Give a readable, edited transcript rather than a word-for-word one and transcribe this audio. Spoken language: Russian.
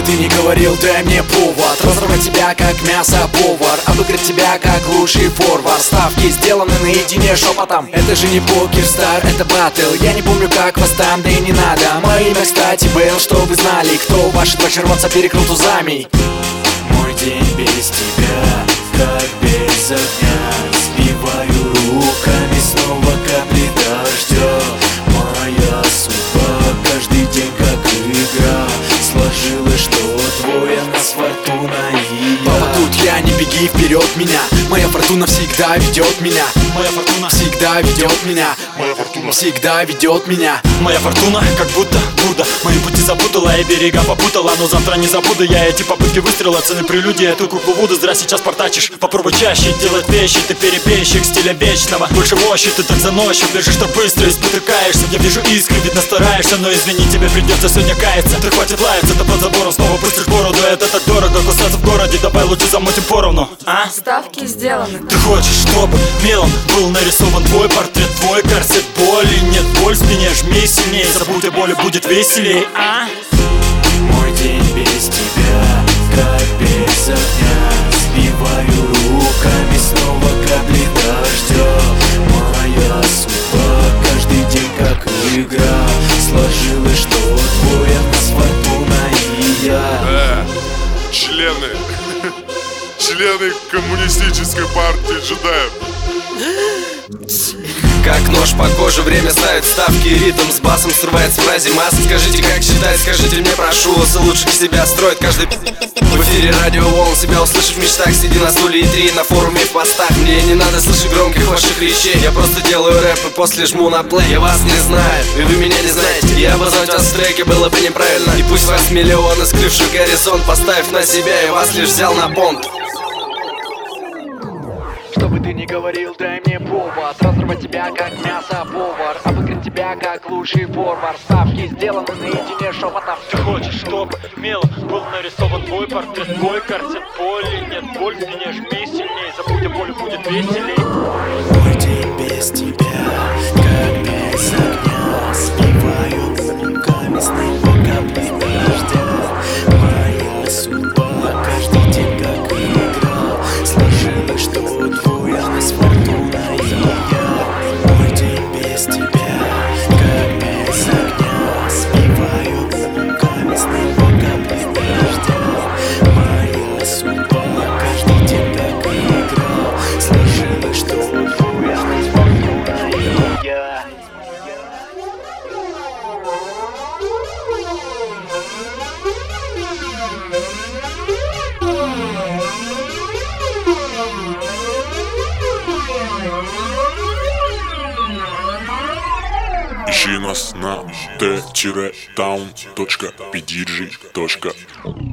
ты ни говорил, дай мне повод разорвать тебя как мясо-повар, обыграть тебя как лучший форвард. Ставки сделаны наедине шепотом. Это же не покер стар, это баттл. Я не помню, как вас там, да и не надо. Мое имя, кстати, Бэл, что вы знали. Кто ваши два червонца перекрыл тузами? Мой день без тебя, как без огня. Сбиваю руками снова капли дождя. Моя судьба каждый день как игра. Сложилось, что твоя нас фортуна и я. Папа, тут я, не беги вперед меня. Моя фортуна всегда ведет меня. Моя фортуна всегда ведет меня. Моя фортуна всегда ведет меня. Моя фортуна как будто Будда. Мои пути запутала и берега попутала. Но завтра не забуду я эти попытки выстрела. Цены прелюдии, эту куклу Вуду. Зря сейчас портачишь. Попробуй чаще делать вещи. Ты перебежчик стиля вечного. Больше мощи, ты так заносчив. Бежишь так быстро и спотыкаешься. Я вижу искры, видно стараешься. Но извини, тебе придется сегодня каяться. Ты хватит лаяться, ты под забором снова пустишь бороду. Это так дорого, кусаться в городе. Давай лучше замутим поровну, а? Ставки сделаны. Ты хочешь, чтобы мелом был нарисован твой портрет, твой корсет боли. Нет, боль в спине, жми сильнее. Забудь о боли, будет веселей, а? Мой день без тебя, как без огня. Сбиваю руками снова капли дождя. Моя судьба каждый день как игра. Сложилось, что твоя нас фортуна и я. Члены коммунистической партии джедаев. Как нож по коже, время ставит ставки, ритм с басом срывает с фразе масс. Скажите, как считать, скажите мне, прошу вас, лучше к себя строит каждый. В эфире радио волн, себя услышать в мечтах. Сиди на стуле и три на форуме в постах. Мне не надо слышать громких ваших речей. Я просто делаю рэп и после жму на плей. Я вас не знаю, и вы меня не знаете. И обозвать вас в треке было бы неправильно. И пусть вас миллионы, скрывших горизонт, поставив на себя, я вас лишь взял на понт. Что бы ты ни говорил, дай мне повод разорвать тебя как мясо-повар, обыграть тебя как лучший форвард. Ставки сделаны наедине шепотом. Ты хочешь, чтобы мелом был нарисован твой портрет, твой корсет боли. Нет, боль в спине, жми сильнее. Забудь о боли, будет веселей. Мой день без тебя, как без огня. Сбиваю руками снова капли дождя. Моя судьба каждый день как игра. Сложилось, что твоя нас фортуна и я. Мой день без тебя, как без огня. Сбиваю руками снова капли дождя. Моя судьба каждый день как игра. Сложилось, что твоя нас фортуна и я. Ищи нас на t-town.pdg.com.